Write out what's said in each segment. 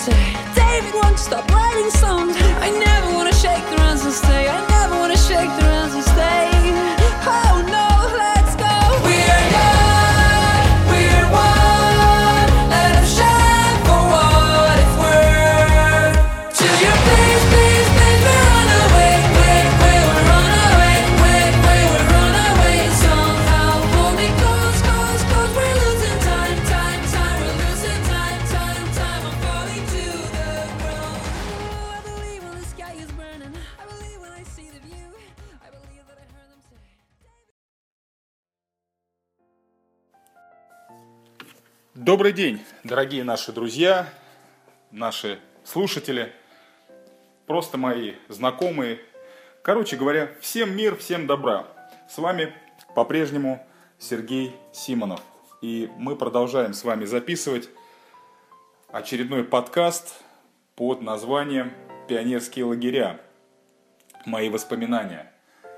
say, David, won't you stop writing songs? I never wanna shake the hands and stay. I never wanna shake the hands and stay. Oh no, let's go. We're young, we're one. Let us shine for what it's worth. To your place, please, please, we're on our way, we're on our way, we're on our way. Somehow pull me close, close, close. We're losing time, we're losing time. I'm falling to the ground. Oh, I believe when the sky is burning. I believe when I see the view. I believe that I heard them say. Добрый день, дорогие наши друзья, наши слушатели, просто мои знакомые. Короче говоря, всем мир, всем добра. С вами по-прежнему Сергей Симонов. И мы продолжаем с вами записывать очередной подкаст под названием «Пионерские лагеря. Мои воспоминания».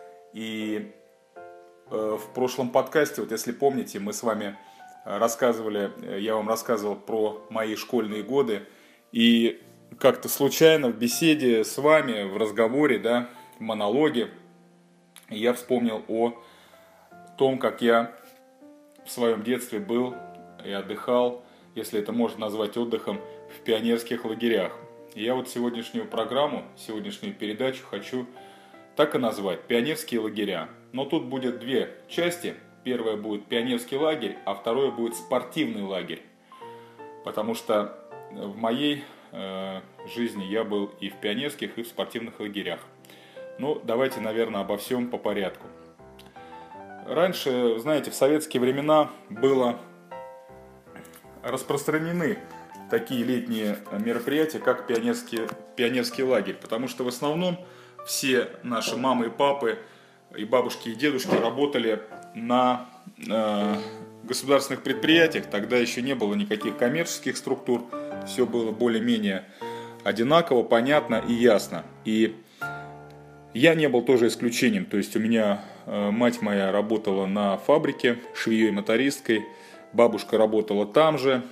И в прошлом подкасте, вот если помните, мы с вами я вам рассказывал про мои школьные годы, и как-то случайно в беседе с вами, в разговоре, да, в монологе, я вспомнил о том, как я в своем детстве был и отдыхал, если это можно назвать отдыхом, в пионерских лагерях. И я вот сегодняшнюю программу, сегодняшнюю передачу хочу так и назвать «Пионерские лагеря». Но тут будет две части. Первое будет пионерский лагерь, а второе будет спортивный лагерь. Потому что в моей жизни я был и в пионерских, и в спортивных лагерях. Ну, давайте, наверное, обо всем по порядку. Раньше, знаете, в советские времена было распространены такие летние мероприятия, как пионерский лагерь. Потому что в основном все наши мамы и папы, и бабушки, и дедушки работали на государственных предприятиях. Тогда еще не было никаких коммерческих структур. Все было более-менее одинаково, понятно и ясно. И я не был тоже исключением. То есть у меня мать моя работала на фабрике швеей-мотористкой. Бабушка работала там же,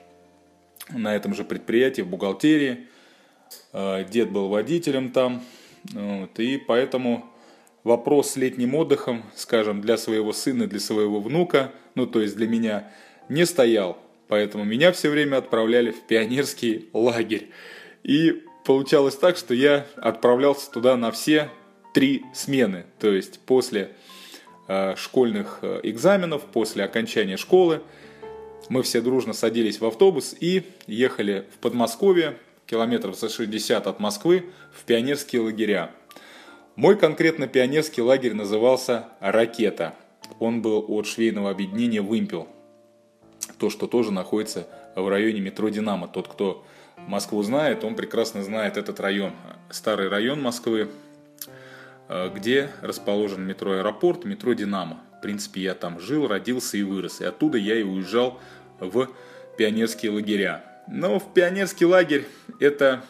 на этом же предприятии, в бухгалтерии. Дед был водителем там. Вот, и поэтому вопрос с летним отдыхом, скажем, для своего сына, для своего внука, ну то есть для меня, не стоял. Поэтому меня все время отправляли в пионерский лагерь. И получалось так, что я отправлялся туда на все 3 смены. То есть после школьных экзаменов, после окончания школы, мы все дружно садились в автобус и ехали в Подмосковье, километров за 60 от Москвы, в пионерские лагеря. Мой конкретно пионерский лагерь назывался «Ракета». Он был от швейного объединения «Вымпел». То, что тоже находится в районе метро «Динамо». Тот, кто Москву знает, он прекрасно знает этот район. Старый район Москвы, где расположен метро «Аэропорт», метро «Динамо». В принципе, я там жил, родился и вырос. И оттуда я и уезжал в пионерские лагеря. Но в пионерский лагерь это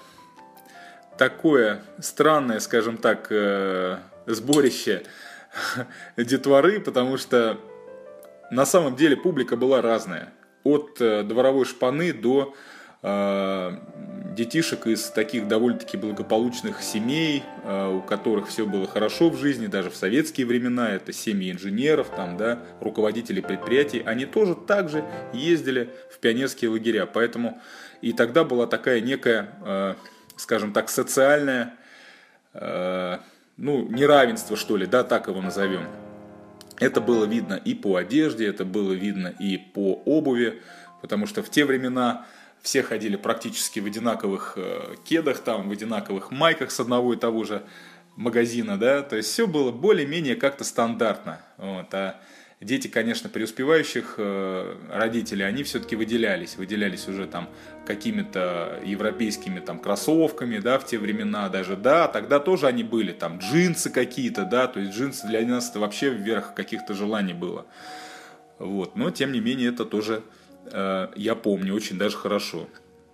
такое странное, скажем так, сборище детворы, потому что на самом деле публика была разная. От дворовой шпаны до детишек из таких довольно-таки благополучных семей, у которых все было хорошо в жизни, даже в советские времена, это семьи инженеров, там, да, руководители предприятий, они тоже так же ездили в пионерские лагеря. Поэтому и тогда была такая некая, скажем так, социальное, неравенство, что ли, да, так его назовем. Это было видно и по одежде, это было видно и по обуви, потому что в те времена все ходили практически в одинаковых кедах, там, в одинаковых майках с одного и того же магазина, да, то есть все было более-менее как-то стандартно. Вот. А дети, конечно, преуспевающих родителей, они все-таки выделялись уже там какими-то европейскими там кроссовками, да, в те времена даже, да, тогда тоже они были, там, джинсы какие-то, да, то есть джинсы для нас это вообще вверх каких-то желаний было. Вот, но тем не менее это тоже я помню очень даже хорошо.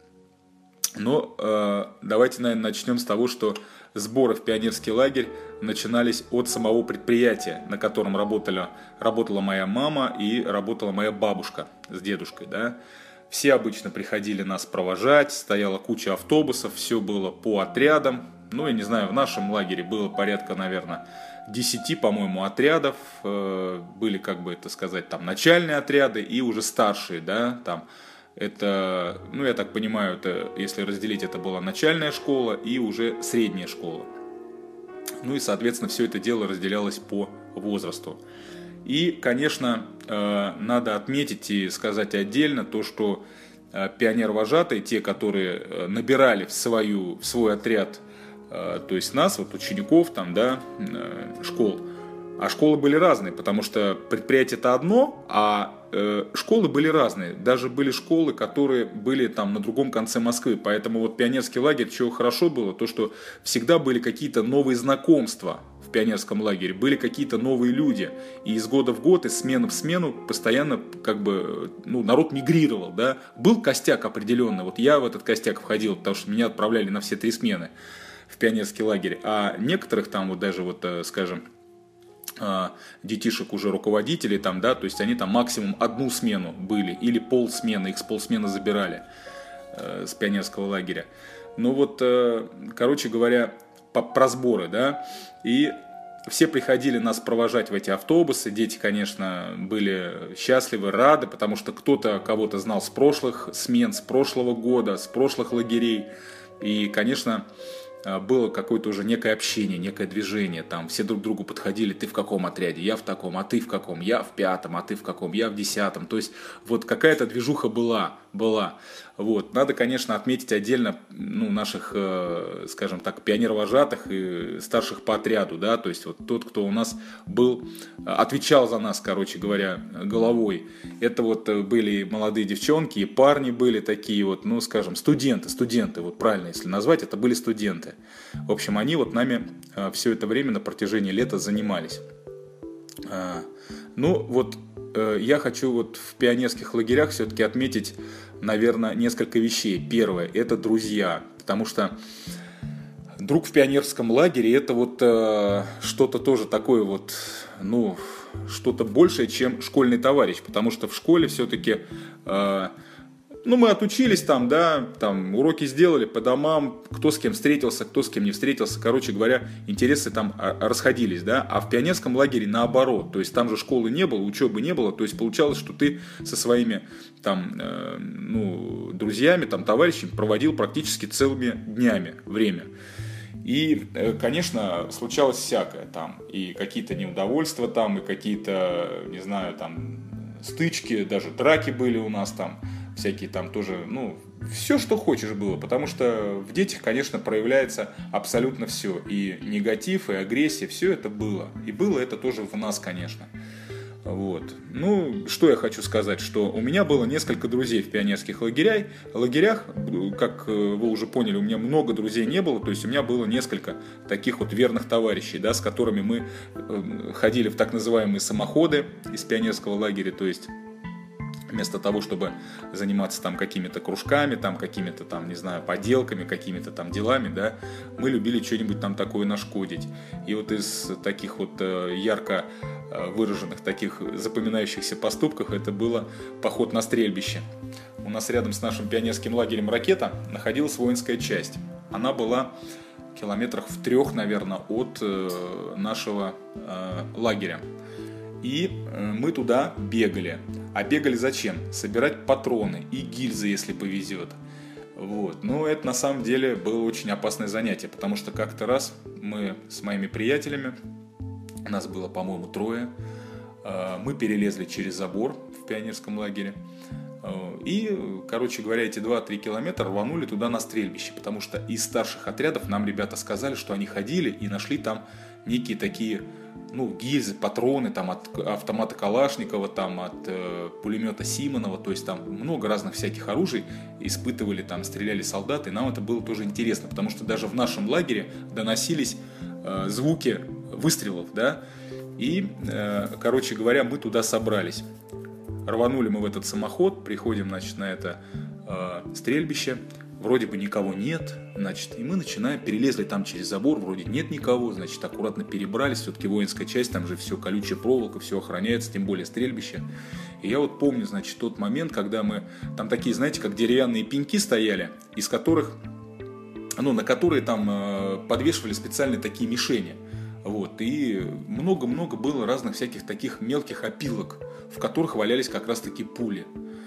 Но давайте, наверное, начнем с того, что сборы в пионерский лагерь начинались от самого предприятия, на котором работала моя мама и работала моя бабушка с дедушкой. Да? Все обычно приходили нас провожать, стояла куча автобусов, все было по отрядам. Ну, я не знаю, в нашем лагере было порядка, наверное, 10, по-моему, отрядов. Были, как бы это сказать, там начальные отряды и уже старшие, да, там. Это, ну, я так понимаю, это, если разделить, это была начальная школа и уже средняя школа. Ну и, соответственно, все это дело разделялось по возрасту. И, конечно, надо отметить и сказать отдельно то, что пионер-вожатые, те, которые набирали в свой отряд, то есть нас, вот учеников там, да, школ, а школы были разные, потому что предприятие-то одно, а школы были разные. Даже были школы, которые были там на другом конце Москвы. Поэтому вот пионерский лагерь, чего хорошо было, то что всегда были какие-то новые знакомства в пионерском лагере, были какие-то новые люди. И из года в год, из смены в смену постоянно как бы, ну, народ мигрировал, да. Был костяк определенный. Вот я в этот костяк входил, потому что меня отправляли на все 3 смены в пионерский лагерь. А некоторых там вот даже вот, скажем, детишек уже руководителей там, да, то есть они там максимум 1 смену были или полсмены, их с полсмены забирали с пионерского лагеря. Ну вот, короче говоря, про сборы, да, и все приходили нас провожать в эти автобусы, дети, конечно, были счастливы, рады, потому что кто-то кого-то знал с прошлых смен, с прошлого года, с прошлых лагерей, и, конечно, было какое-то уже некое общение, некое движение, там все друг к другу подходили, ты в каком отряде, я в таком, а ты в каком, я в 5, а ты в каком, я в 10, то есть вот какая-то движуха была, вот, надо, конечно, отметить отдельно, ну, наших, скажем так, пионер-вожатых и старших по отряду, да, то есть вот тот, кто у нас был, отвечал за нас, короче говоря, головой, это вот были молодые девчонки, и парни были такие вот, ну, скажем, студенты, вот правильно, если назвать, это были студенты. В общем, они вот нами все это время на протяжении лета занимались. Ну, вот я хочу вот в пионерских лагерях все-таки отметить, наверное, несколько вещей. Первое – это друзья, потому что друг в пионерском лагере – это вот что-то тоже такое вот, ну, что-то большее, чем школьный товарищ, потому что в школе все-таки, ну, мы отучились там, да, там уроки сделали по домам, кто с кем встретился, кто с кем не встретился, короче говоря, интересы там расходились, да, а в пионерском лагере наоборот, то есть там же школы не было, учебы не было, то есть получалось, что ты со своими там, ну, друзьями, там, товарищами проводил практически целыми днями время. И, конечно, случалось всякое там, и какие-то неудовольствия там, и какие-то, не знаю, там, стычки, даже драки были у нас там, всякие там тоже, ну, все, что хочешь было, потому что в детях, конечно, проявляется абсолютно все, и негатив, и агрессия, все это было, и было это тоже в нас, конечно. Вот. Ну, что я хочу сказать, что у меня было несколько друзей в пионерских лагерях, как вы уже поняли, у меня много друзей не было, то есть у меня было несколько таких вот верных товарищей, да, с которыми мы ходили в так называемые самоходы из пионерского лагеря, то есть вместо того, чтобы заниматься там какими-то кружками, там какими-то там, не знаю, поделками, какими-то там делами, да, мы любили что-нибудь там такое нашкодить. И вот из таких вот ярко выраженных, таких запоминающихся поступков это было поход на стрельбище. У нас рядом с нашим пионерским лагерем «Ракета» находилась воинская часть. Она была километрах в 3, наверное, от нашего лагеря. И мы туда бегали. А бегали зачем? Собирать патроны и гильзы, если повезет. Вот. Но это на самом деле было очень опасное занятие, потому что как-то раз мы с моими приятелями, нас было, по-моему, 3, мы перелезли через забор в пионерском лагере. И, короче говоря, эти 2-3 километра рванули туда на стрельбище, потому что из старших отрядов нам ребята сказали, что они ходили и нашли там некие такие, ну, гильзы, патроны там от автомата Калашникова, там от пулемета Симонова, то есть там много разных всяких оружий испытывали, там стреляли солдаты, и нам это было тоже интересно, потому что даже в нашем лагере доносились звуки выстрелов, да, и, короче говоря, мы туда собрались. Рванули мы в этот самоход, приходим, значит, на это стрельбище, вроде бы никого нет, значит, и мы начинаем, перелезли там через забор, вроде нет никого, значит, аккуратно перебрались, все-таки воинская часть, там же все колючая проволока, все охраняется, тем более стрельбище. И я вот помню, значит, тот момент, когда мы, там такие, знаете, как деревянные пеньки стояли, из которых, на которые там подвешивали специальные такие мишени. Вот, и много-много было разных всяких таких мелких опилок, в которых валялись как раз-таки пули.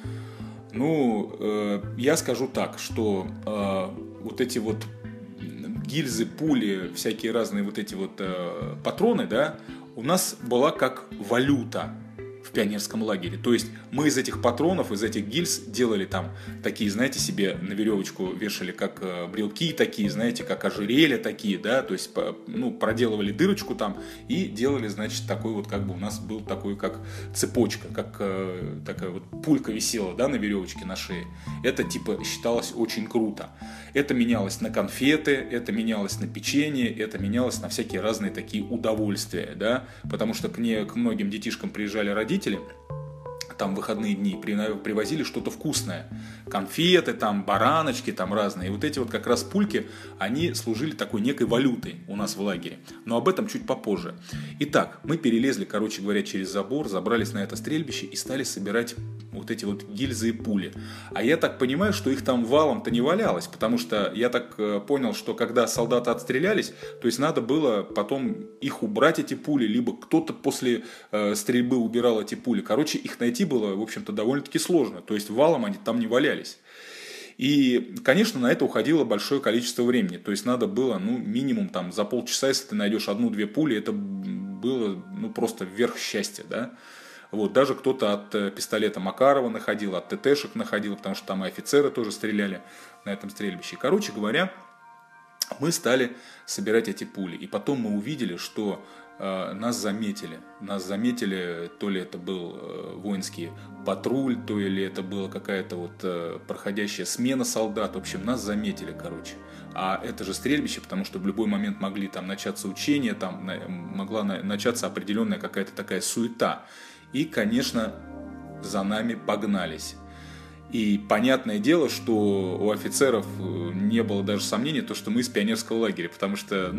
Я скажу так, что вот эти вот гильзы, пули, всякие разные вот эти вот патроны, да, у нас была как валюта в пионерском лагере. То есть мы из этих патронов, из этих гильз делали там такие, знаете, себе на веревочку вешали как брелки такие, знаете, как ожерелья такие, да, то есть, проделывали дырочку там и делали, значит, такой вот, как бы у нас был такой, как цепочка, как такая вот пулька висела, да, на веревочке на шее. Это, типа, считалось очень круто. Это менялось на конфеты, это менялось на печенье, это менялось на всякие разные такие удовольствия, да, потому что к многим детишкам приезжали родители, там в выходные дни привозили что-то вкусное. Конфеты, там бараночки, там разные. И вот эти вот как раз пульки, они служили такой некой валютой у нас в лагере. Но об этом чуть попозже. Итак, мы перелезли, короче говоря, через забор, забрались на это стрельбище и стали собирать вот эти вот гильзы и пули. А я так понимаю, что их там валом-то не валялось, потому что я так понял, что когда солдаты отстрелялись, то есть надо было потом их убрать, эти пули, либо кто-то после стрельбы убирал эти пули. Короче, их найти было, в общем-то, довольно-таки сложно. То есть валом они там не валялись. И, конечно, на это уходило большое количество времени. То есть надо было, минимум там за полчаса, если ты найдешь 1-2 пули, это было, просто верх счастья, да. Вот, даже кто-то от пистолета Макарова находил, от ТТшек находил, потому что там и офицеры тоже стреляли на этом стрельбище. Короче говоря, мы стали собирать эти пули. И потом мы увидели, что нас заметили. Нас заметили, то ли это был воинский патруль, то ли это была какая-то вот проходящая смена солдат. В общем, нас заметили, короче. А это же стрельбище, потому что в любой момент могли там начаться учения, там могла начаться определенная какая-то такая суета. И, конечно, за нами погнались. И понятное дело, что у офицеров не было даже сомнений, то, что мы из пионерского лагеря, потому что,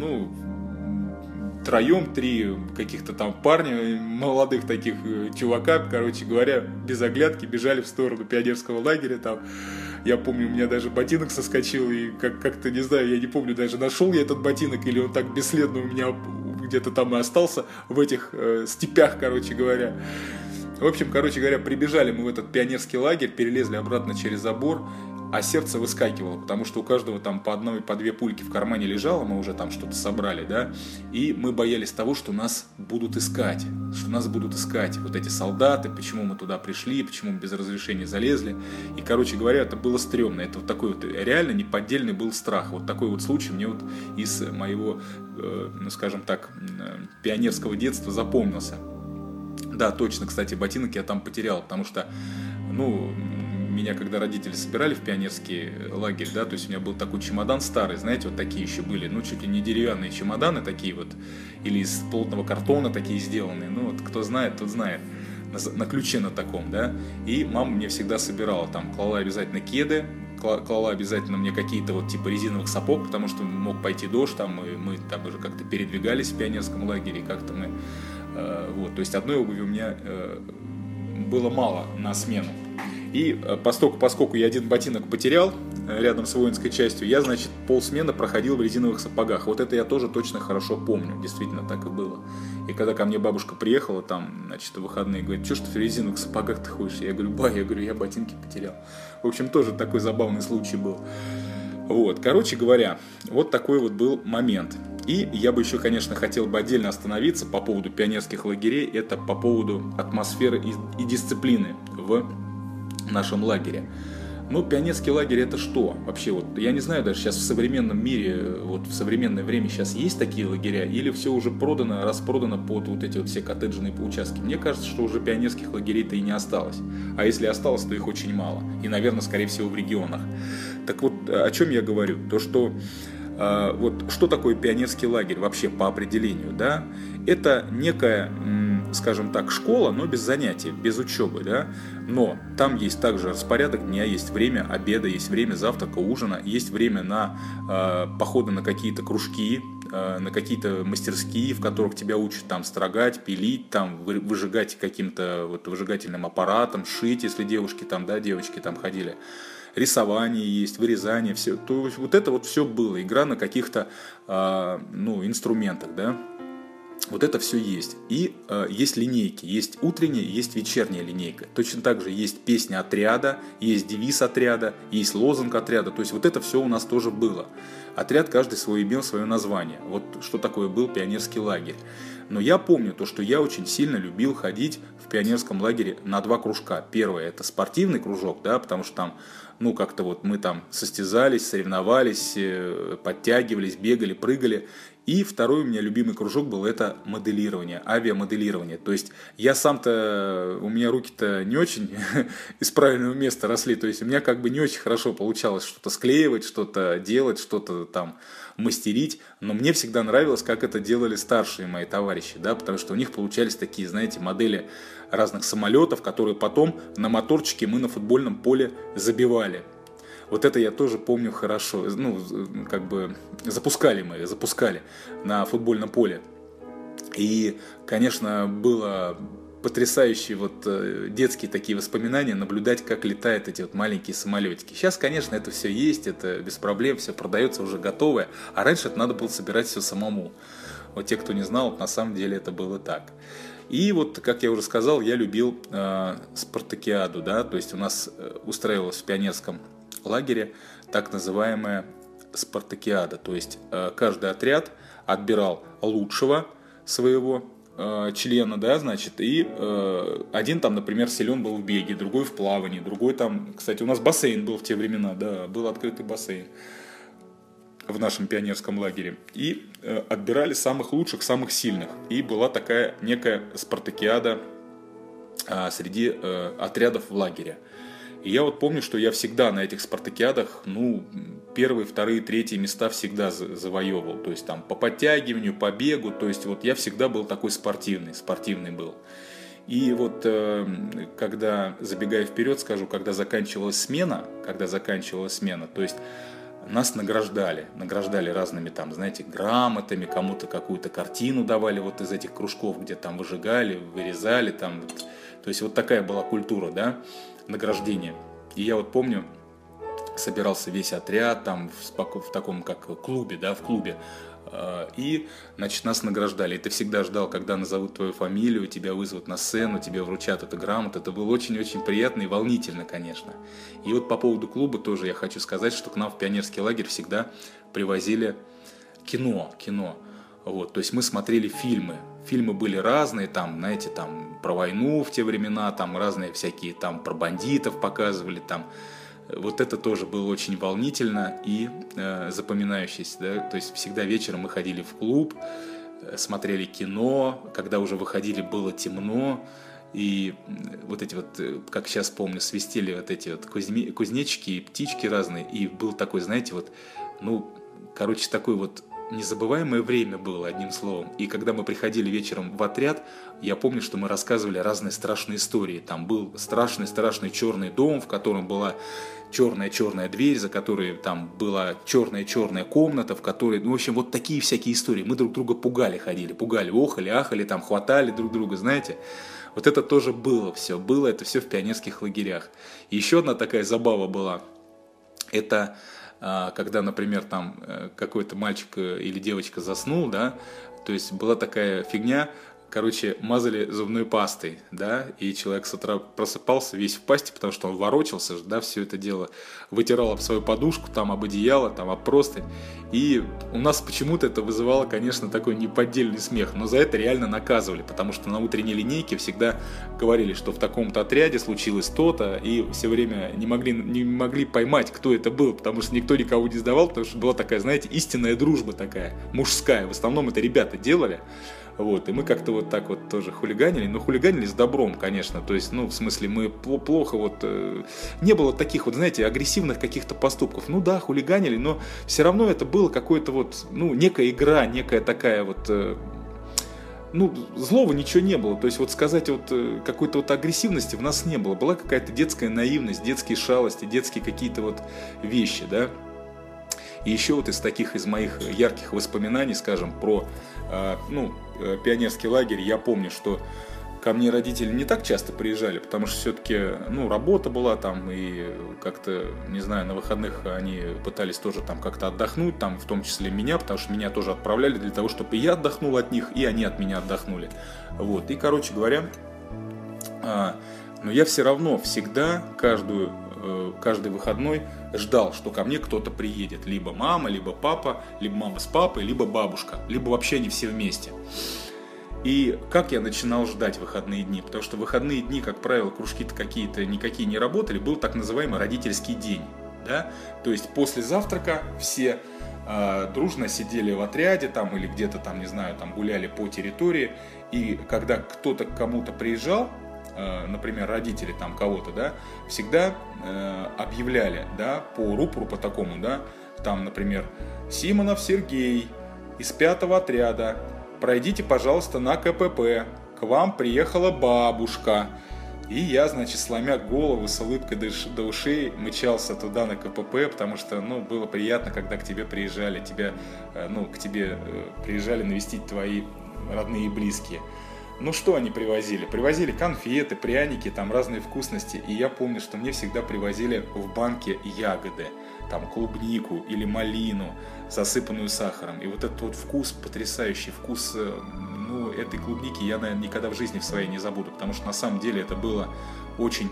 три каких-то там парня, молодых таких чувака, короче говоря, без оглядки бежали в сторону пионерского лагеря. Там, я помню, у меня даже ботинок соскочил, и как-то, не знаю, я не помню, даже нашел я этот ботинок, или он так бесследно у меня где-то там и остался в этих степях, короче говоря. В общем, короче говоря, прибежали мы в этот пионерский лагерь, перелезли обратно через забор, а сердце выскакивало, потому что у каждого там по 1, по 2 пульки в кармане лежало, мы уже там что-то собрали, да, и мы боялись того, что нас будут искать, вот эти солдаты, почему мы туда пришли, почему мы без разрешения залезли, и, короче говоря, это было стрёмно, это вот такой вот реально неподдельный был страх, вот такой вот случай мне вот из моего, скажем так, пионерского детства запомнился. Да, точно, кстати, ботинок я там потерял, потому что, меня когда родители собирали в пионерский лагерь, да, то есть у меня был такой чемодан старый, знаете, вот такие еще были, чуть ли не деревянные чемоданы такие вот, или из плотного картона такие сделанные, вот кто знает, тот знает, на ключе на таком, да, и мама мне всегда собирала, там, клала обязательно кеды, клала обязательно мне какие-то вот типа резиновых сапог, потому что мог пойти дождь, там, и мы там уже как-то передвигались в пионерском лагере, как-то мы, то есть одной обуви у меня было мало на смену. И поскольку я один ботинок потерял рядом с воинской частью, я, значит, полсмены проходил в резиновых сапогах. Вот это я тоже точно хорошо помню, действительно так и было. И когда ко мне бабушка приехала, там, значит, в выходные, говорит, что ж ты в резиновых сапогах ты ходишь? Я говорю, я ботинки потерял. В общем, тоже такой забавный случай был. Вот, короче говоря, вот такой вот был момент. И я бы еще, конечно, хотел бы отдельно остановиться по поводу пионерских лагерей, это по поводу атмосферы и дисциплины в нашем лагере. Пионерский лагерь это что? Вообще, вот я не знаю, даже сейчас в современном мире, вот в современное время сейчас есть такие лагеря, или все уже продано, распродано под вот эти вот все коттеджные участки. Мне кажется, что уже пионерских лагерей-то и не осталось. А если осталось, то их очень мало. И, наверное, скорее всего, в регионах. Так вот, о чем я говорю? То, что вот что такое пионерский лагерь вообще по определению, да? Это некое скажем так, школа, но без занятий, без учебы, да, но там есть также распорядок дня, есть время обеда, есть время завтрака, ужина, есть время на походы на какие-то кружки, на какие-то мастерские, в которых тебя учат там строгать, пилить, там выжигать каким-то вот выжигательным аппаратом, шить, если девушки там, да, девочки там ходили. Рисование есть, вырезание, все. То есть вот это вот все было, игра на каких-то инструментах, да. Вот это все есть. И есть линейки, есть утренняя, есть вечерняя линейка. Точно так же есть песня отряда, есть девиз отряда, есть лозунг отряда. То есть вот это все у нас тоже было. Отряд каждый имел свое название. Вот что такое был пионерский лагерь. Но я помню то, что я очень сильно любил ходить в пионерском лагере на 2 кружка. Первое — это спортивный кружок, да, потому что там, как-то вот мы там состязались, соревновались, подтягивались, бегали, прыгали. И второй у меня любимый кружок был — это моделирование, авиамоделирование. То есть я сам-то, у меня руки-то не очень из правильного места росли, то есть у меня как бы не очень хорошо получалось что-то склеивать, что-то делать, что-то там мастерить, но мне всегда нравилось, как это делали старшие мои товарищи, да, потому что у них получались такие, знаете, модели разных самолетов, которые потом на моторчике мы на футбольном поле забивали. Вот это я тоже помню хорошо. Запускали на футбольном поле. И, конечно, было потрясающие детские такие воспоминания наблюдать, как летают эти маленькие самолетики. Сейчас, конечно, это все есть, это без проблем, все продается уже готовое. А раньше это надо было собирать все самому. Вот те, кто не знал, на самом деле это было так. И вот, как я уже сказал, я любил спартакиаду, да, то есть у нас устраивалось в пионерском лагере так называемая спартакиада, то есть каждый отряд отбирал лучшего своего члена, да, значит, и один там, например, силен был в беге, другой в плавании, другой там, кстати, у нас бассейн был в те времена, да, был открытый бассейн в нашем пионерском лагере, и отбирали самых лучших, самых сильных, и была такая некая спартакиада среди отрядов в лагере. И я вот помню, что я всегда на этих спартакиадах, первые, вторые, третьи места всегда завоевывал. То есть там по подтягиванию, по бегу, то есть вот я всегда был такой спортивный был. И вот когда, забегая вперед, скажу, когда заканчивалась смена, то есть нас награждали разными там, знаете, грамотами, кому-то какую-то картину давали вот из этих кружков, где там выжигали, вырезали там. То есть вот такая была культура, да, награждения. И я вот помню, собирался весь отряд там в таком как клубе, да, в клубе. И, значит, нас награждали. И ты всегда ждал, когда назовут твою фамилию, тебя вызовут на сцену, тебе вручат эту грамоту. Это было очень-очень приятно и волнительно, конечно. И вот по поводу клуба тоже я хочу сказать, что к нам в пионерский лагерь всегда привозили кино. Вот, то есть мы смотрели фильмы. Фильмы были разные, там, знаете, там про войну в те времена, там разные всякие, там про бандитов показывали, там. Вот это тоже было очень волнительно и запоминающееся, да? То есть всегда вечером мы ходили в клуб, смотрели кино, когда уже выходили, было темно, и вот эти вот, как сейчас помню, свистели вот эти вот кузнечики и птички разные, и был такой, знаете, вот, такой вот незабываемое время было, одним словом. И когда мы приходили вечером в отряд, я помню, что мы рассказывали разные страшные истории. Там был страшный черный дом, в котором была черная дверь, за которой там была черная комната, в которой, в общем, вот такие всякие истории. Мы друг друга пугали, охали, ахали, там хватали друг друга, знаете. Вот это тоже было это все в пионерских лагерях. И еще одна такая забава была, это когда, например, там какой-то мальчик или девочка заснул, да, то есть была такая фигня, мазали зубной пастой, да, и человек с утра просыпался весь в пасти, потому что он ворочался, да, все это дело вытирал об свою подушку, там, об одеяло, там, об простынь, и у нас почему-то это вызывало, конечно, такой неподдельный смех, но за это реально наказывали, потому что на утренней линейке всегда говорили, что в таком-то отряде случилось то-то, и все время не могли поймать, кто это был, потому что никто никого не сдавал, потому что была такая, знаете, истинная дружба такая, мужская, в основном это ребята делали. Вот, и мы как-то вот так вот тоже хулиганили, но хулиганили с добром, конечно, то есть, в смысле, мы плохо не было таких вот, знаете, агрессивных каких-то поступков, хулиганили, но все равно это было какое-то некая игра, некая такая вот, ну, злого ничего не было. То есть, вот сказать, вот какой-то вот агрессивности в нас не было. Была какая-то детская наивность, детские шалости, детские какие-то вот вещи, да. И еще вот из моих ярких воспоминаний, скажем, про пионерский лагерь, я помню, что ко мне родители не так часто приезжали, потому что все-таки, работа была там, и как-то, не знаю, на выходных они пытались тоже там как-то отдохнуть, там, в том числе меня, потому что меня тоже отправляли для того, чтобы и я отдохнул от них, и они от меня отдохнули. Вот, и, короче говоря, но я все равно всегда, каждый выходной ждал, что ко мне кто-то приедет. Либо мама, либо папа, либо мама с папой, либо бабушка, либо вообще они все вместе. И как я начинал ждать выходные дни? Потому что выходные дни, как правило, кружки-то какие-то никакие не работали, был так называемый родительский день. Да? То есть после завтрака все дружно сидели в отряде там, или где-то там, не знаю, там гуляли по территории. И когда кто-то к кому-то приезжал, например, родители там кого-то, да, всегда объявляли, да, по рупору, по такому, да, там, например, Симонов Сергей из 5-го отряда, пройдите, пожалуйста, на КПП, к вам приехала бабушка. И я, значит, сломя голову с улыбкой до ушей, мчался туда на КПП, потому что, было приятно, когда к тебе приезжали, к тебе приезжали навестить твои родные и близкие. Ну что они привозили? Привозили конфеты, пряники, там разные вкусности. И я помню, что мне всегда привозили в банке ягоды, там клубнику или малину, засыпанную сахаром. И вот этот вот вкус, потрясающий вкус, этой клубники я, наверное, никогда в жизни в своей не забуду. Потому что на самом деле это было очень...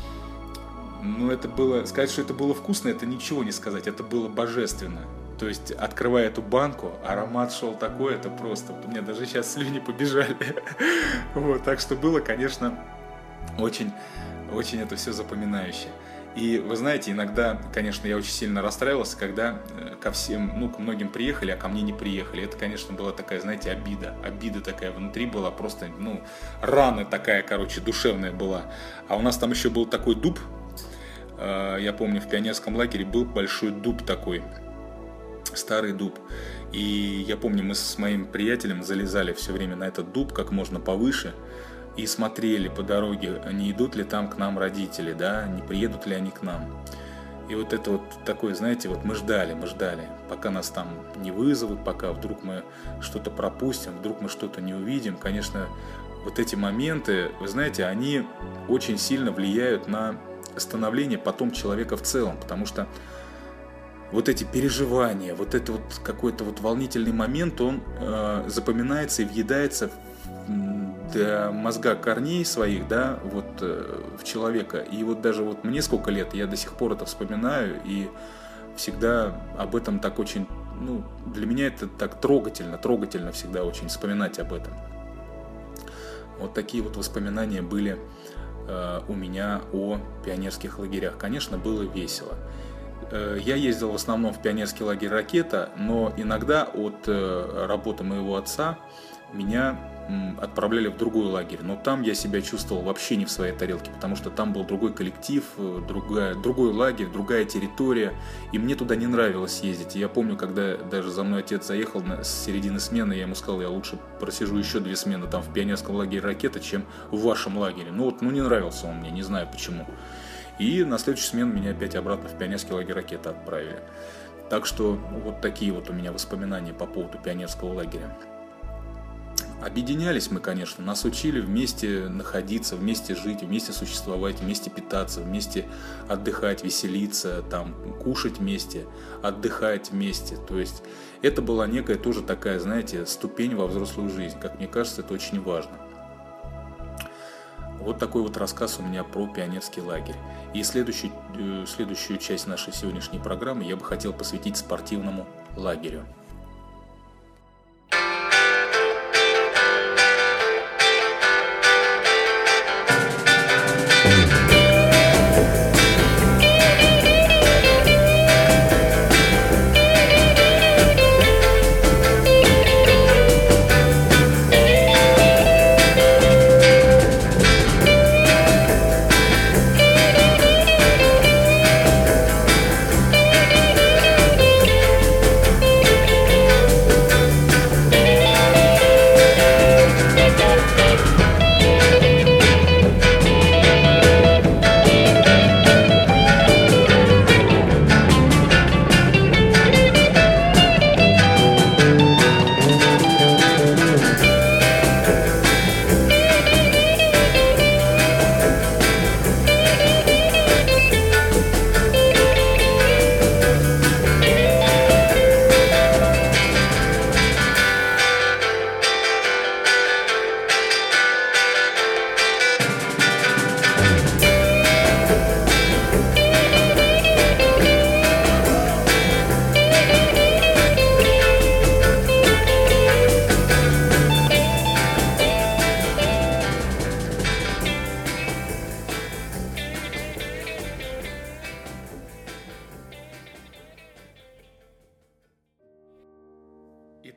сказать, что это было вкусно, это ничего не сказать, это было божественно. То есть, открывая эту банку, аромат шел такой, это просто... У меня даже сейчас слюни побежали. Вот, так что было, конечно, очень, очень это все запоминающее. И вы знаете, иногда, конечно, я очень сильно расстраивался, когда ко многим приехали, а ко мне не приехали. Это, конечно, была такая, знаете, обида. Обида такая внутри была, просто, рана такая, душевная была. А у нас там еще был такой дуб. Я помню, в пионерском лагере был большой дуб такой. Старый дуб. И я помню, мы с моим приятелем залезали все время на этот дуб как можно повыше и смотрели по дороге, не идут ли там к нам родители, да, не приедут ли они к нам. И вот это вот такое, знаете, вот мы ждали, пока нас там не вызовут, пока вдруг мы что-то пропустим, вдруг мы что-то не увидим. Конечно, вот эти моменты, вы знаете, они очень сильно влияют на становление потом человека в целом, потому что вот эти переживания, вот это вот какой-то вот волнительный момент, он запоминается и въедается до мозга корней своих, да, вот в человека. И вот даже вот мне сколько лет, я до сих пор это вспоминаю и всегда об этом так очень, для меня это так трогательно всегда очень вспоминать об этом. Вот такие вот воспоминания были у меня о пионерских лагерях. Конечно, было весело. Я ездил в основном в пионерский лагерь «Ракета», но иногда от работы моего отца меня отправляли в другой лагерь. Но там я себя чувствовал вообще не в своей тарелке, потому что там был другой коллектив, другой лагерь, другая территория, и мне туда не нравилось ездить. И я помню, когда даже за мной отец заехал с середины смены, я ему сказал, я лучше просижу еще 2 смены там в пионерском лагере «Ракета», чем в вашем лагере. Не нравился он мне, не знаю почему. И на следующую смену меня опять обратно в пионерский лагерь «Ракета» отправили. Так что вот такие вот у меня воспоминания по поводу пионерского лагеря. Объединялись мы, конечно, нас учили вместе находиться, вместе жить, вместе существовать, вместе питаться, вместе отдыхать, веселиться, там, кушать вместе, отдыхать вместе. То есть это была некая тоже такая, знаете, ступень во взрослую жизнь. Как мне кажется, это очень важно. Вот такой вот рассказ у меня про пионерский лагерь. И следующую часть нашей сегодняшней программы я бы хотел посвятить спортивному лагерю.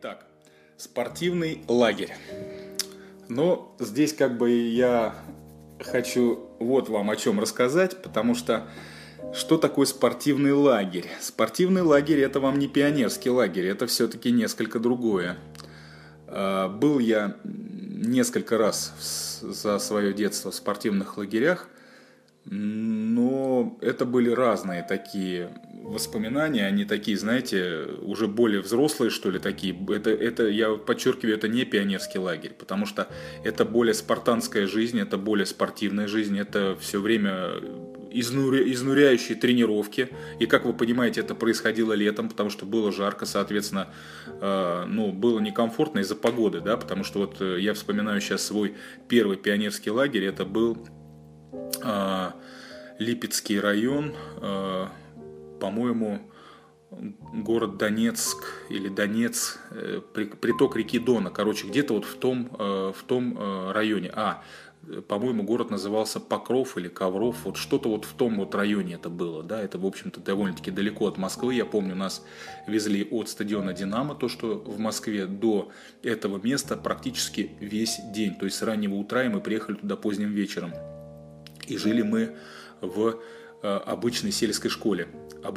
Итак, спортивный лагерь. Но здесь как бы я хочу вот вам о чем рассказать, потому что что такое спортивный лагерь? Спортивный лагерь — это вам не пионерский лагерь, это все-таки несколько другое. Был я несколько раз за свое детство в спортивных лагерях, но это были разные такие воспоминания, они такие, знаете, уже более взрослые, что ли, такие. Это я подчеркиваю, это не пионерский лагерь, потому что это более спартанская жизнь, это более спортивная жизнь, это все время изнуряющие тренировки. И, как вы понимаете, это происходило летом, потому что было жарко, соответственно, было некомфортно из-за погоды, да, потому что вот я вспоминаю сейчас свой первый пионерский лагерь, это был Липецкий район, по-моему, город Донецк или Донец, приток реки Дона, короче, где-то вот в том районе. По-моему, город назывался Покров или Ковров, вот что-то вот в том вот районе это было, да, это, в общем-то, довольно-таки далеко от Москвы. Я помню, нас везли от стадиона «Динамо», то, что в Москве, до этого места практически весь день, то есть с раннего утра, и мы приехали туда поздним вечером. И жили мы в обычной сельской школе.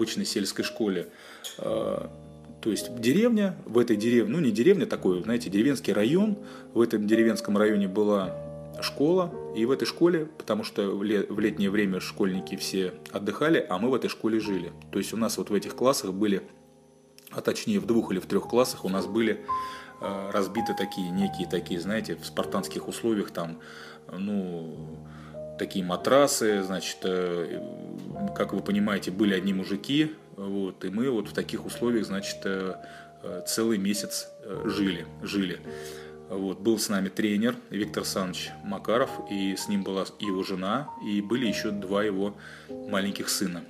То есть деревня, в этой деревне, ну не деревня, такой, знаете, деревенский район. В этом деревенском районе была школа, и в этой школе, потому что в летнее время школьники все отдыхали, а мы в этой школе жили. То есть у нас вот в этих классах были, а точнее в 2 или в 3 классах у нас были разбиты некие, знаете, в спартанских условиях там, такие матрасы, значит, как вы понимаете, были одни мужики, вот, и мы вот в таких условиях, значит, целый месяц жили. Вот, был с нами тренер Виктор Александрович Макаров, и с ним была его жена, и были еще 2 его маленьких сына.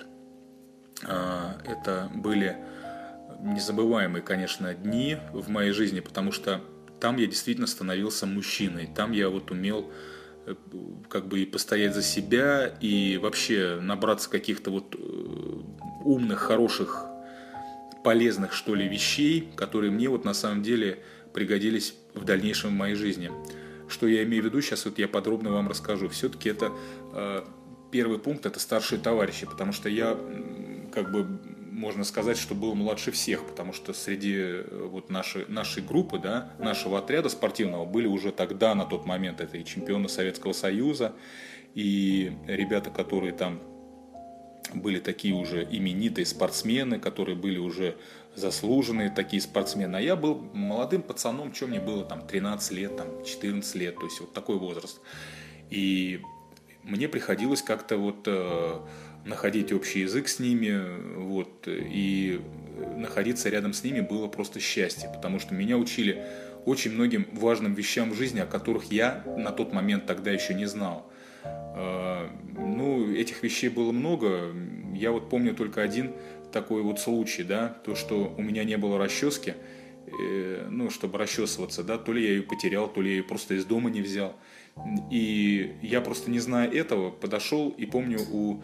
Это были незабываемые, конечно, дни в моей жизни, потому что там я действительно становился мужчиной, там я вот умел как бы и постоять за себя, и вообще набраться каких-то вот умных, хороших, полезных, что ли, вещей, которые мне вот на самом деле пригодились в дальнейшем в моей жизни. Что я имею в виду, сейчас вот я подробно вам расскажу. Все-таки это первый пункт, это старшие товарищи, потому что я, как бы, можно сказать, что был младше всех, потому что среди вот нашей группы, да, нашего отряда спортивного были уже тогда, на тот момент, это и чемпионы Советского Союза, и ребята, которые там были такие уже именитые спортсмены, которые были уже заслуженные такие спортсмены. А я был молодым пацаном, что мне было, там, 13 лет, там, 14 лет, то есть вот такой возраст. И мне приходилось как-то вот находить общий язык с ними, вот, и находиться рядом с ними было просто счастье, потому что меня учили очень многим важным вещам в жизни, о которых я на тот момент тогда еще не знал. Этих вещей было много. Я вот помню только один такой вот случай, да, то, что у меня не было расчески, чтобы расчесываться, да, то ли я ее потерял, то ли я ее просто из дома не взял. И я просто, не зная этого, подошел и помню у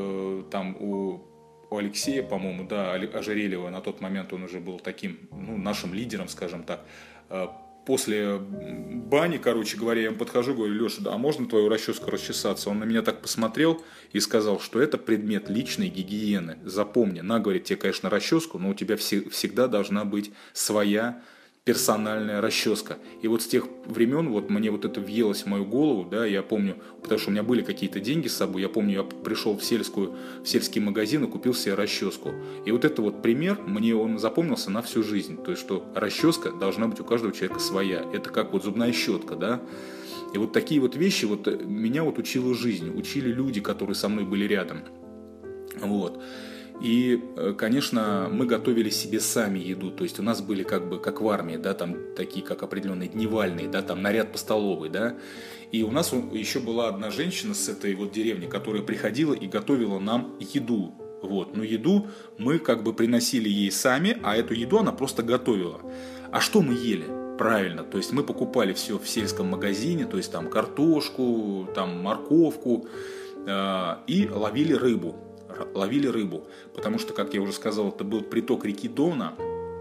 Алексея, по-моему, да, Ожерельева, на тот момент он уже был таким, нашим лидером, скажем так. После бани, короче говоря, я ему подхожу, говорю: Леша, а можно твою расческу расчесаться? Он на меня так посмотрел и сказал, что это предмет личной гигиены. Запомни, говорит, тебе, конечно, расческу, но у тебя всегда должна быть своя персональная расческа. И вот с тех времен вот мне вот это въелось в мою голову, да, я помню, потому что у меня были какие-то деньги с собой, я помню, я пришел в сельский магазин и купил себе расческу. И вот это вот пример, мне он запомнился на всю жизнь, то есть, что расческа должна быть у каждого человека своя, это как вот зубная щетка, да. И вот такие вот вещи вот меня вот учила жизнь, учили люди, которые со мной были рядом, вот. И, конечно, мы готовили себе сами еду, то есть у нас были как в армии, да, там такие как определенные дневальные, да, там наряд по столовой, да. И у нас еще была одна женщина с этой вот деревни, которая приходила и готовила нам еду, вот. Но еду мы как бы приносили ей сами, а эту еду она просто готовила. А что мы ели? Правильно, то есть мы покупали все в сельском магазине, то есть там картошку, там морковку, и ловили рыбу, потому что, как я уже сказал, это был приток реки Дона,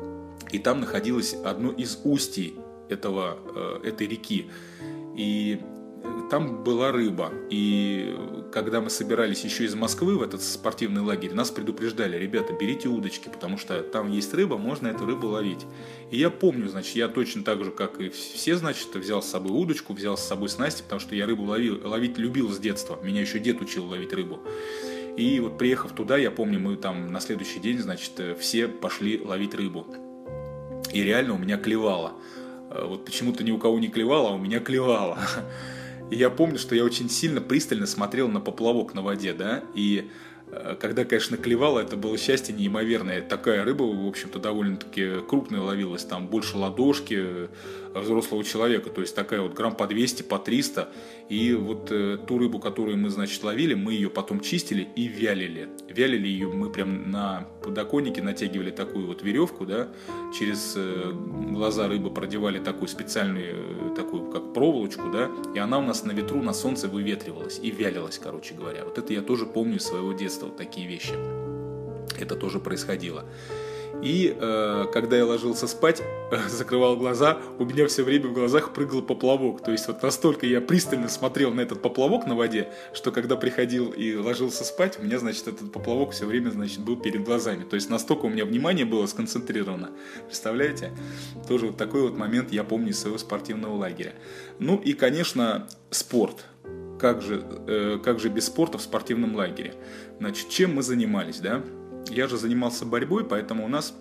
И там находилось одно из устий этой реки. И там была рыба. И когда мы собирались еще из Москвы в этот спортивный лагерь, нас предупреждали: ребята, берите удочки, потому что там есть рыба, можно эту рыбу ловить. И я помню, значит, я точно так же, как и все, значит, взял с собой удочку, взял с собой снасти, потому что я рыбу ловить любил с детства. Меня еще дед учил ловить рыбу. И вот приехав туда, я помню, мы там на следующий день, значит, все пошли ловить рыбу. И реально у меня клевало. Вот почему-то ни у кого не клевало, а у меня клевало. И я помню, что я очень сильно пристально смотрел на поплавок на воде, да, и когда, конечно, клевало, это было счастье неимоверное. Такая рыба, в общем-то, довольно-таки крупная ловилась, там больше ладошки взрослого человека, то есть такая вот грамм по 200, по 300. И вот ту рыбу, которую мы, значит, ловили, мы ее потом чистили и вялили. Вялили ее мы прям на подоконнике, натягивали такую вот веревку, да, через глаза рыбы продевали такую специальную, такую как проволочку, да, и она у нас на ветру, на солнце выветривалась и вялилась, короче говоря. Вот это я тоже помню из своего детства, вот такие вещи. Это тоже происходило. И когда я ложился спать, закрывал глаза, у меня все время в глазах прыгал поплавок. То есть вот настолько я пристально смотрел на этот поплавок на воде, что когда приходил и ложился спать, у меня, значит, этот поплавок все время, значит, был перед глазами. То есть настолько у меня внимание было сконцентрировано. Представляете? Тоже вот такой вот момент я помню из своего спортивного лагеря. Ну и, конечно, спорт. Как же без спорта в спортивном лагере? Значит, чем мы занимались, да? Я же занимался борьбой, поэтому у нас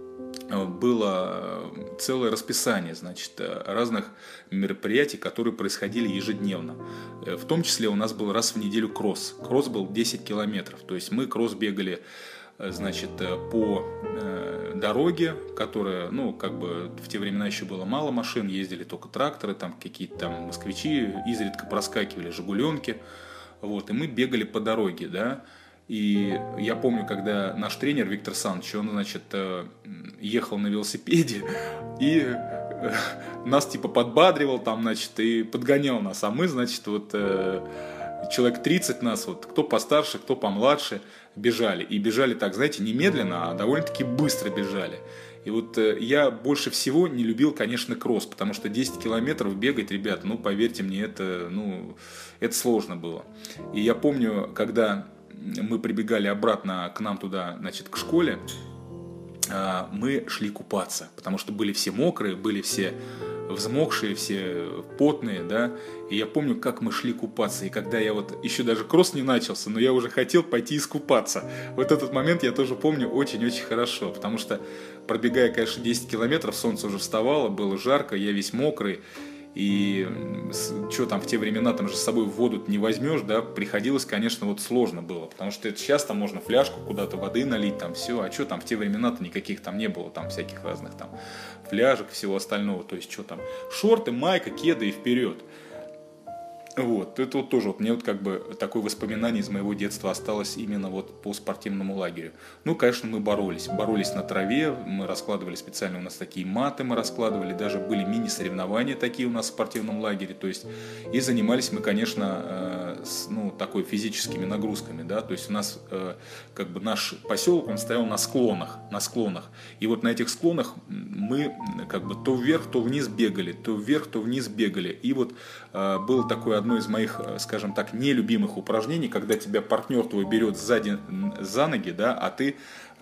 было целое расписание, значит, разных мероприятий, которые происходили ежедневно. В том числе у нас был раз в неделю кросс. Кросс был 10 километров. То есть мы кросс бегали, значит, по дороге, которая, ну, как бы в те времена еще было мало машин, ездили только тракторы, там какие-то там москвичи, изредка проскакивали жигуленки. Вот, и мы бегали по дороге, да. И я помню, когда наш тренер Виктор Саныч, он, значит, ехал на велосипеде и нас типа подбадривал там, значит, и подгонял нас. А мы, значит, вот человек 30 нас, вот кто постарше, кто помладше, бежали. И бежали так, знаете, не медленно, а довольно-таки быстро бежали. И вот я больше всего не любил, конечно, кросс, потому что 10 километров бегать, ребят, ну, поверьте мне, это сложно было. И я помню, когда мы прибегали обратно к нам туда, значит, к школе, мы шли купаться, потому что были все мокрые, были все взмокшие, все потные, да, и я помню, как мы шли купаться, и когда я вот, еще даже кросс не начался, но я уже хотел пойти искупаться, вот этот момент я тоже помню очень-очень хорошо, потому что, пробегая, конечно, 10 километров, солнце уже вставало, было жарко, я весь мокрый, и что там в те времена, там же с собой воду не возьмешь, да, приходилось, конечно, вот сложно было, потому что это сейчас там можно фляжку куда-то воды налить, там все, а что там в те времена-то никаких там не было, там всяких разных там фляжек, всего остального, то есть что там, шорты, майка, кеды и вперед. Вот, это вот тоже вот мне вот как бы такое воспоминание из моего детства осталось именно вот по спортивному лагерю. Ну, конечно, мы боролись на траве, мы раскладывали специально, у нас такие маты мы раскладывали, даже были мини-соревнования такие у нас в спортивном лагере, то есть, и занимались мы, конечно, такой физическими нагрузками, да, то есть у нас как бы наш поселок, он стоял на склонах, и вот на этих склонах мы как бы то вверх, то вниз бегали, то вверх, то вниз бегали, и вот было такое одно из моих, скажем так, нелюбимых упражнений, когда тебя партнер твой берет сзади за ноги, да, а ты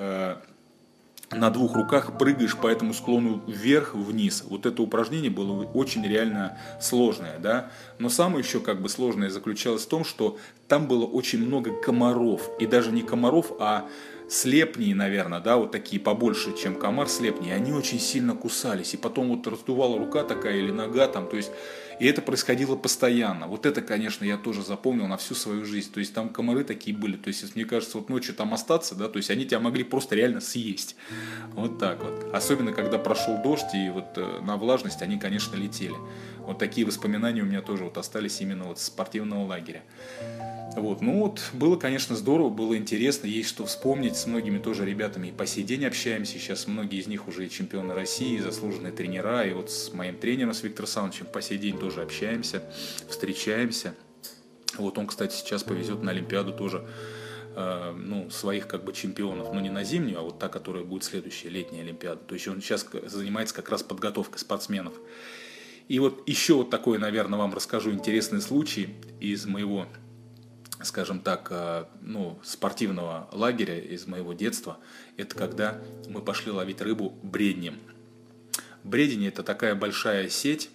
на двух руках прыгаешь по этому склону вверх-вниз. Вот это упражнение было очень реально сложное, да. Но самое еще как бы сложное заключалось в том, что там было очень много комаров. И даже не комаров, а слепней, наверное, да, вот такие побольше, чем комар, слепней. Они очень сильно кусались. И потом вот раздувала рука такая или нога там, то есть... И это происходило постоянно. Вот это, конечно, я тоже запомнил на всю свою жизнь. То есть там комары такие были. То есть, мне кажется, вот ночью там остаться, да, то есть они тебя могли просто реально съесть. Вот так вот. Особенно, когда прошел дождь, и вот на влажность они, конечно, летели. Вот такие воспоминания у меня тоже вот остались именно вот с спортивного лагеря. Вот, ну вот, было, конечно, здорово, было интересно, есть что вспомнить, с многими тоже ребятами и по сей день общаемся, сейчас многие из них уже и чемпионы России, и заслуженные тренера, и вот с моим тренером, с Виктором Санычем, по сей день тоже общаемся, встречаемся. Вот он, кстати, сейчас повезет на Олимпиаду тоже своих как бы чемпионов, но не на зимнюю, а вот та, которая будет следующая, летняя Олимпиада. То есть он сейчас занимается как раз подготовкой спортсменов. И вот еще вот такой, наверное, вам расскажу интересный случай из моего, скажем так, спортивного лагеря, из моего детства. Это когда мы пошли ловить рыбу бреднем. Бредень — это такая большая сеть,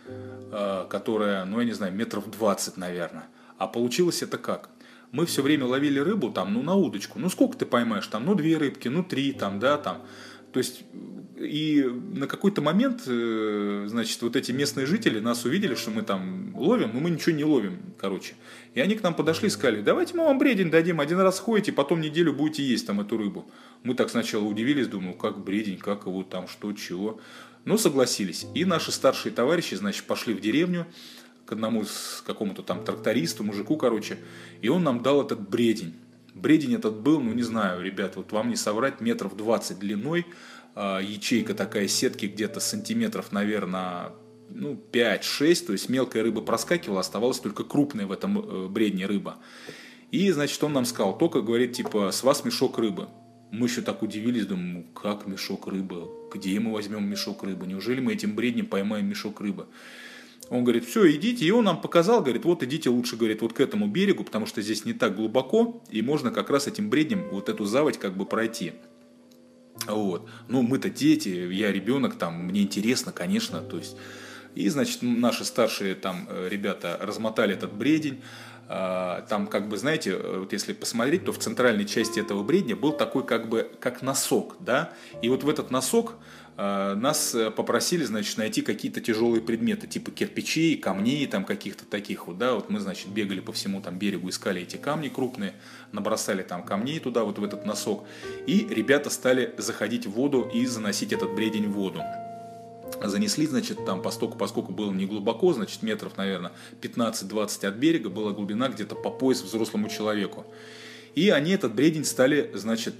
которая, я не знаю, метров 20, наверное. А получилось это как? Мы все время ловили рыбу там, на удочку. Сколько ты поймаешь? там, 2 рыбки, 3, там. То есть, и на какой-то момент, вот эти местные жители нас увидели, что мы там ловим, но мы ничего не ловим, короче. И они к нам подошли и сказали: давайте мы вам бредень дадим, один раз ходите, потом неделю будете есть там эту рыбу. Мы так сначала удивились, думаю, как бредень, как его там, что, чего. Согласились. И наши старшие товарищи, пошли в деревню к одному, какому-то там трактористу, мужику, короче, и он нам дал этот бредень. Бредень этот был, не знаю, ребят, вот вам не соврать, метров 20 длиной, ячейка такая сетки где-то сантиметров, наверное, 5-6, то есть мелкая рыба проскакивала, оставалась только крупная в этом бредне рыба. И, он нам сказал, только, говорит, с вас мешок рыбы. Мы еще так удивились, думаем, как мешок рыбы, где мы возьмем мешок рыбы, неужели мы этим бреднем поймаем мешок рыбы? Он говорит: все, идите, и он нам показал, говорит, вот идите лучше, говорит, вот к этому берегу, потому что здесь не так глубоко, и можно как раз этим бреднем вот эту заводь как бы пройти. Вот. Мы-то дети, я ребенок, мне интересно, конечно, то есть. И, наши старшие там ребята размотали этот бредень. Там, знаете, вот если посмотреть, то в центральной части этого бредня был такой, как носок, да, и вот в этот носок нас попросили, найти какие-то тяжелые предметы, типа кирпичей, камней, там каких-то таких вот, да, вот мы, бегали по всему там берегу, искали эти камни крупные, набросали там камней туда, вот в этот носок, и ребята стали заходить в воду и заносить этот бредень в воду. Занесли, там, поскольку было не глубоко, метров, наверное, 15-20 от берега, была глубина где-то по пояс взрослому человеку. И они этот бредень стали,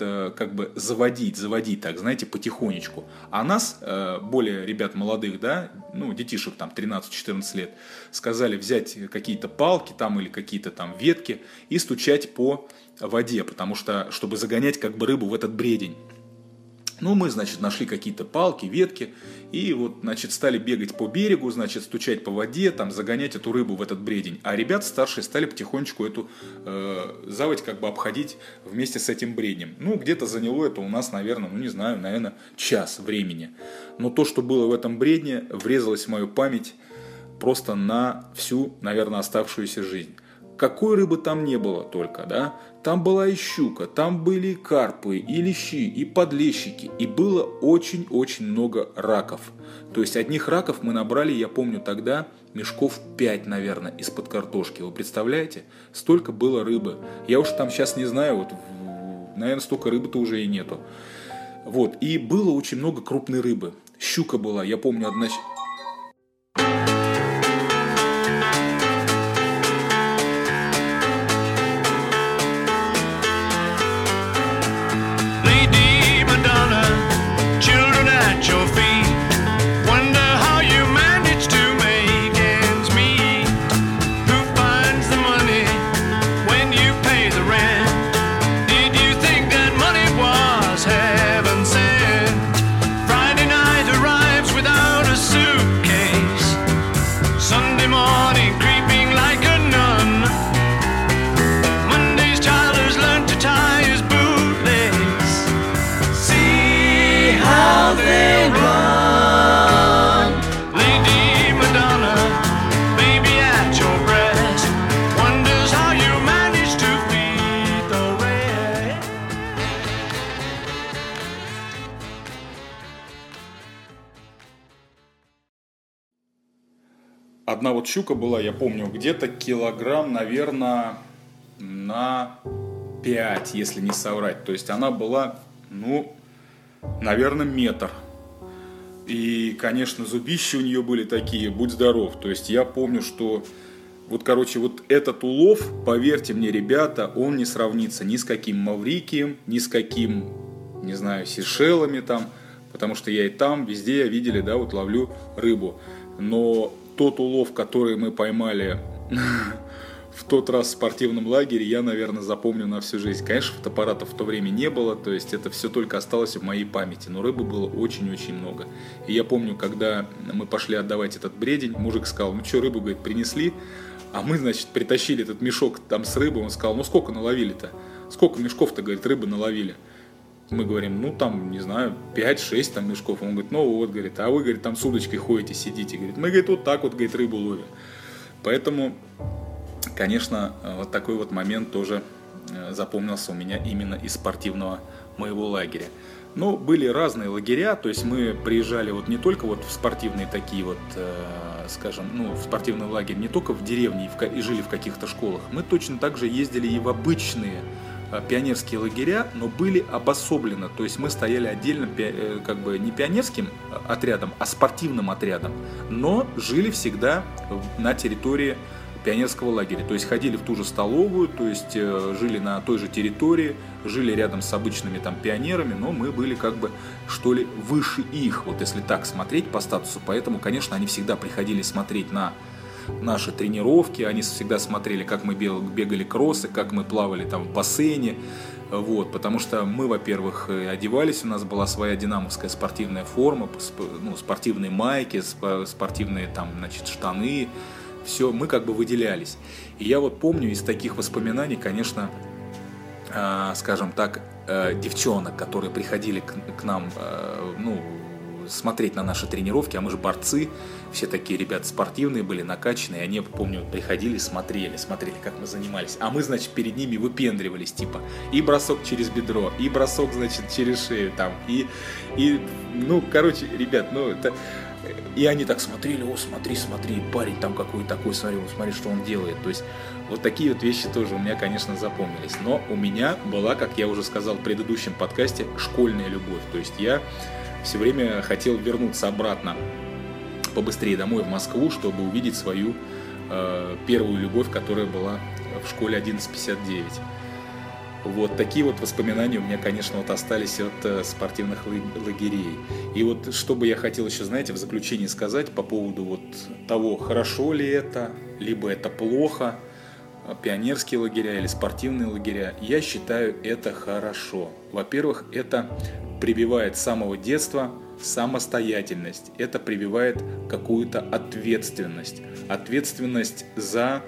заводить, так, знаете, потихонечку. А нас, более ребят молодых, да, детишек там 13-14 лет, сказали взять какие-то палки там или какие-то там ветки и стучать по воде, потому что, чтобы загонять рыбу в этот бредень. Мы, нашли какие-то палки, ветки, и вот, стали бегать по берегу, стучать по воде, там, загонять эту рыбу в этот бредень. А ребята старшие стали потихонечку эту заводь обходить вместе с этим бреднем. Где-то заняло это у нас, наверное, час времени. Но то, что было в этом бредне, врезалось в мою память просто на всю, наверное, оставшуюся жизнь. Какой рыбы там не было только, да? Там была и щука, там были и карпы, и лещи, и подлещики, и было очень-очень много раков. То есть одних раков мы набрали, я помню тогда, мешков 5, наверное, из-под картошки. Вы представляете? Столько было рыбы. Я уж там сейчас не знаю, наверное, столько рыбы-то уже и нету. Вот, и было очень много крупной рыбы. Щука была, я помню, одна... Одна вот щука была, я помню, где-то килограмм, наверное, на 5, если не соврать. То есть она была, наверное, метр. И, конечно, зубища у нее были такие, будь здоров. То есть я помню, что вот этот улов, поверьте мне, ребята, он не сравнится ни с каким Маврикием, ни с каким, не знаю, Сейшелами там. Потому что я и там, везде видели, да, вот ловлю рыбу. Но тот улов, который мы поймали в тот раз в спортивном лагере я, наверное, запомню на всю жизнь. Конечно, фотоаппаратов в то время не было, то есть это все только осталось в моей памяти, но рыбы было очень-очень много. И я помню, когда мы пошли отдавать этот бредень, мужик сказал: ну что, рыбу, говорит, принесли? А мы, значит, притащили этот мешок там с рыбой, он сказал: ну сколько наловили-то? Сколько мешков-то, говорит, рыбы наловили? Мы говорим: ну там, не знаю, 5-6 там мешков. Он говорит: ну вот, говорит, а вы, говорит, там с удочкой ходите, сидите. Говорит, мы, говорит, вот так вот, говорит, рыбу ловим. Поэтому, конечно, вот такой вот момент тоже запомнился у меня именно из спортивного моего лагеря. Но были разные лагеря, то есть мы приезжали вот не только вот в спортивные такие вот, скажем, ну, в спортивный лагерь не только в деревне и жили в каких-то школах, мы точно так же ездили и в обычные пионерские лагеря, но были обособленно, то есть мы стояли отдельно, как бы не пионерским отрядом, а спортивным отрядом, но жили всегда на территории пионерского лагеря, то есть ходили в ту же столовую, то есть жили на той же территории, жили рядом с обычными там пионерами, но мы были как бы, что ли, выше их, вот если так смотреть по статусу, поэтому, конечно, они всегда приходили смотреть на наши тренировки, они всегда смотрели, как мы бегали кроссы, как мы плавали там в бассейне, вот, потому что мы, во-первых, одевались, у нас была своя динамовская спортивная форма, ну, спортивные майки, спортивные там, значит, штаны, все, мы как бы выделялись. И я вот помню из таких воспоминаний, конечно, скажем так, девчонок, которые приходили к нам, ну, смотреть на наши тренировки, а мы же борцы, все такие ребята спортивные были, накачанные, они, помню, приходили, смотрели, как мы занимались, а мы, значит, перед ними выпендривались, типа, и бросок через бедро, и бросок, значит, через шею, там, и ну, короче, ребят, ну, это... И они так смотрели: о, смотри, парень там какой такой, смотри, что он делает. То есть вот такие вот вещи тоже у меня, конечно, запомнились. Но у меня была, как я уже сказал в предыдущем подкасте, школьная любовь. То есть я все время хотел вернуться обратно побыстрее домой в Москву, чтобы увидеть свою первую любовь, которая была в школе 1159. Вот такие вот воспоминания у меня, конечно, вот остались от спортивных лагерей. И вот что бы я хотел еще, знаете, в заключении сказать по поводу вот того, хорошо ли это, либо это плохо, пионерские лагеря или спортивные лагеря, я считаю, это хорошо. Во-первых, это прививает с самого детства самостоятельность, это прививает какую-то ответственность. Ответственность за,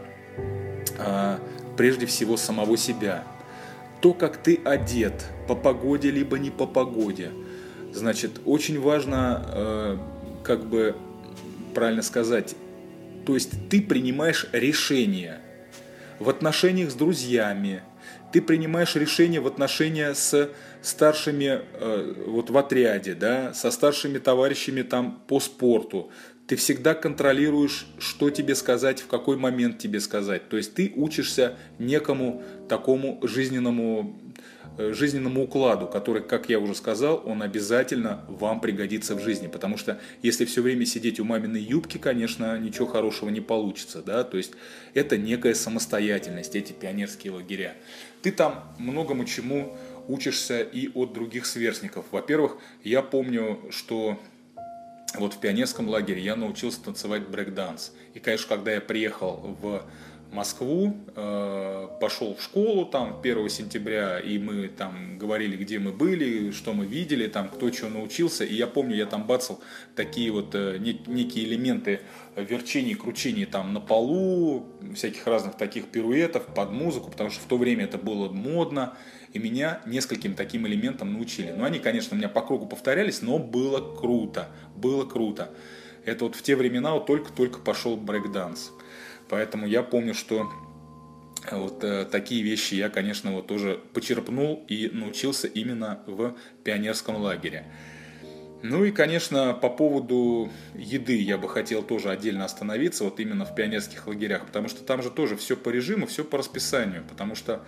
прежде всего, самого себя. То, как ты одет, по погоде либо не по погоде. Значит, очень важно, как бы правильно сказать, то есть ты принимаешь решения в отношениях с друзьями, ты принимаешь решения в отношениях с старшими вот в отряде, да, со старшими товарищами там по спорту. Ты всегда контролируешь, что тебе сказать, в какой момент тебе сказать. То есть ты учишься некому такому жизненному укладу, который, как я уже сказал, он обязательно вам пригодится в жизни. Потому что если все время сидеть у маминой юбки, конечно, ничего хорошего не получится. Да? То есть это некая самостоятельность, эти пионерские лагеря. Ты там многому чему учишься и от других сверстников. Во-первых, я помню, что вот в пионерском лагере я научился танцевать брейк-данс. И, конечно, когда я приехал в Москву, пошел в школу там 1 сентября, и мы там говорили, где мы были, что мы видели, там кто чего научился. И я помню, я там бацал такие вот некие элементы верчений, кручений там на полу, всяких разных таких пируэтов под музыку, потому что в то время это было модно. И меня нескольким таким элементам научили. Ну, они, конечно, у меня по кругу повторялись, но было круто. Это вот в те времена вот только-только пошел брейк-данс. Поэтому я помню, что вот такие вещи я, конечно, вот тоже почерпнул и научился именно в пионерском лагере. Ну и, конечно, по поводу еды я бы хотел тоже отдельно остановиться, вот именно в пионерских лагерях, потому что там же тоже все по режиму, все по расписанию, потому что...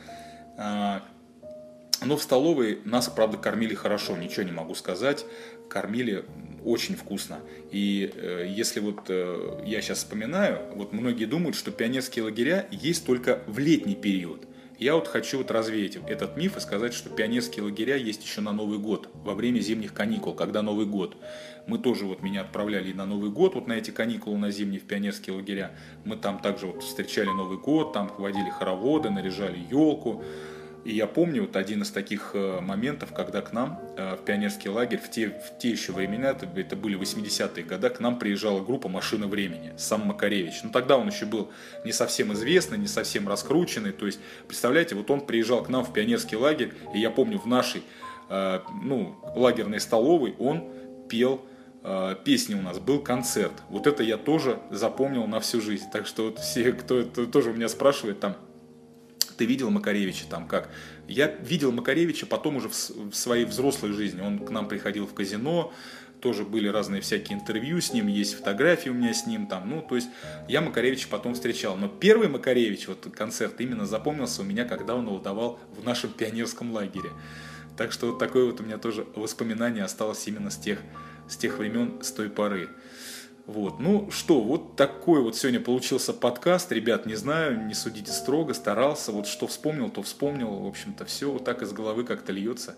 Но в столовой нас, правда, кормили хорошо, ничего не могу сказать, кормили очень вкусно. И если вот я сейчас вспоминаю, вот многие думают, что пионерские лагеря есть только в летний период. Я вот хочу вот развеять этот миф и сказать, что пионерские лагеря есть еще на Новый год, во время зимних каникул, когда Новый год. Мы тоже, вот меня отправляли на Новый год, вот на эти каникулы на зимние в пионерские лагеря. Мы там также вот встречали Новый год, там водили хороводы, наряжали елку. И я помню вот один из таких моментов, когда к нам в пионерский лагерь, в те еще времена, это были 80-е годы, к нам приезжала группа «Машина времени», сам Макаревич. Но тогда он еще был не совсем известный, не совсем раскрученный. То есть, представляете, вот он приезжал к нам в пионерский лагерь, и я помню, в нашей лагерной столовой он пел песни у нас, был концерт. Вот это я тоже запомнил на всю жизнь. Так что вот все, кто тоже у меня спрашивает там, ты видел Макаревича там как? Я видел Макаревича потом уже в своей взрослой жизни. Он к нам приходил в казино, тоже были разные всякие интервью с ним, есть фотографии у меня с ним там. То есть я Макаревича потом встречал. Но первый Макаревич, вот концерт именно запомнился у меня, когда он его давал в нашем пионерском лагере. Так что вот такое вот у меня тоже воспоминание осталось именно с тех времен, с той поры. Вот, вот такой вот сегодня получился подкаст. Ребят, не знаю, не судите строго, старался. Вот что вспомнил, то вспомнил. В общем-то, все вот так из головы как-то льется.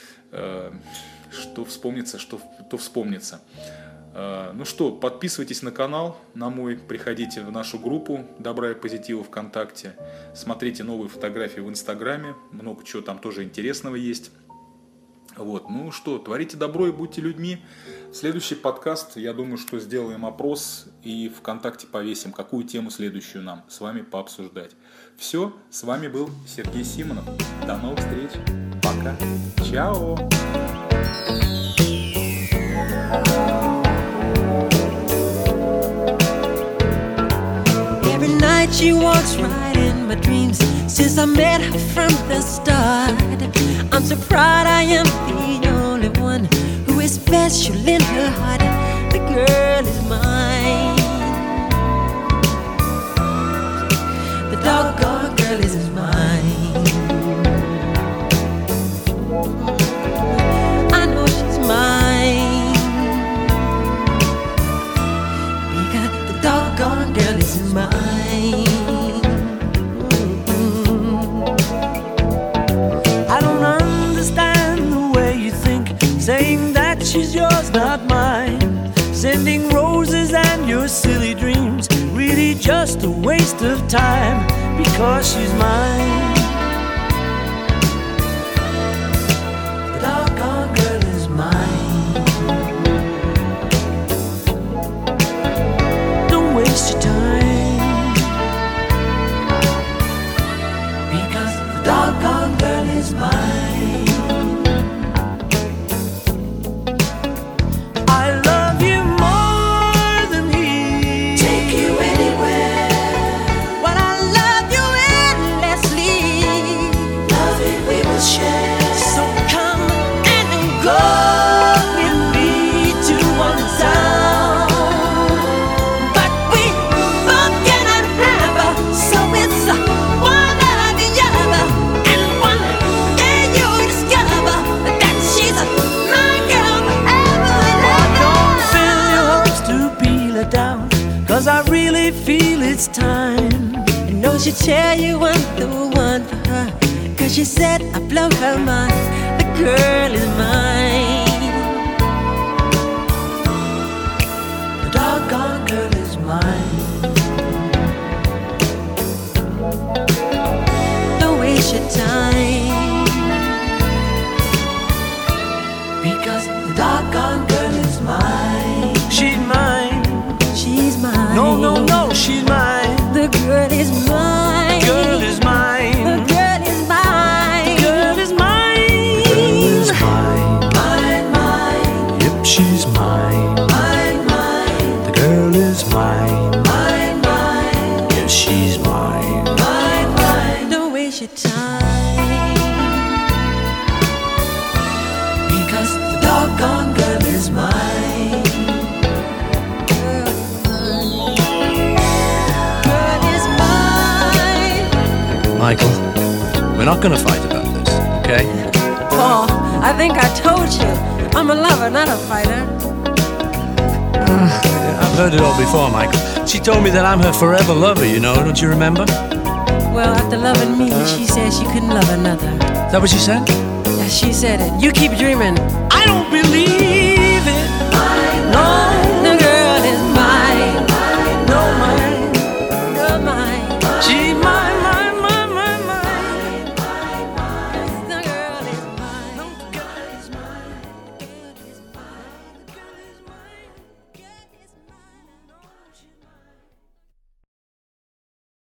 Что вспомнится, то вспомнится. Подписывайтесь на канал, на мой, приходите в нашу группу Добра и Позитива ВКонтакте. Смотрите новые фотографии в Инстаграме. Много чего там тоже интересного есть. Вот, творите добро и будьте людьми. Следующий подкаст, я думаю, что сделаем опрос и ВКонтакте повесим, какую тему следующую нам с вами пообсуждать. Все, с вами был Сергей Симонов. До новых встреч. Пока. Чао. Every night she walks right in my dreams. Since I met her from the start, I'm so proud I am the only one who is special in her heart. The girl is mine. The doggone girl is mine. I know she's mine, because the doggone girl is mine. Saying that she's yours, not mine. Sending roses and your silly dreams, really just a waste of time, because she's mine. The doggone girl is mine. Don't waste your time, because the doggone girl is mine. It's time. I know she'll tell you I'm the one for her, 'cause she said I blow her mind. The girl is mine. The doggone girl is mine. Don't waste your time, because the doggone girl is mine. She's mine. She's mine. No, no, no, she's mine. The girl is mine. The girl is mine. The girl is mine. The girl is mine. The girl is mine. Mine, mine. Yep, she's mine. Mine, mine. The girl is mine. Mine, mine. Yes, she's mine. Mine, mine. Don't waste your time, because the doggone girl is mine. Michael, we're not going to fight about this, okay? Paul, I think I told you. I'm a lover, not a fighter. I've heard it all before, Michael. She told me that I'm her forever lover, you know, don't you remember? Well, after loving me, she said she couldn't love another. Is that what she said? Yeah, she said it. You keep dreaming. I don't believe